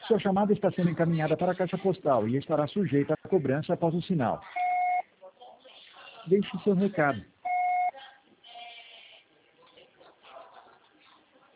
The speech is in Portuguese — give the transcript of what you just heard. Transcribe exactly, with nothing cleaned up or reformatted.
Sua chamada está sendo encaminhada para a caixa postal e estará sujeita à cobrança após o sinal. Deixe seu recado.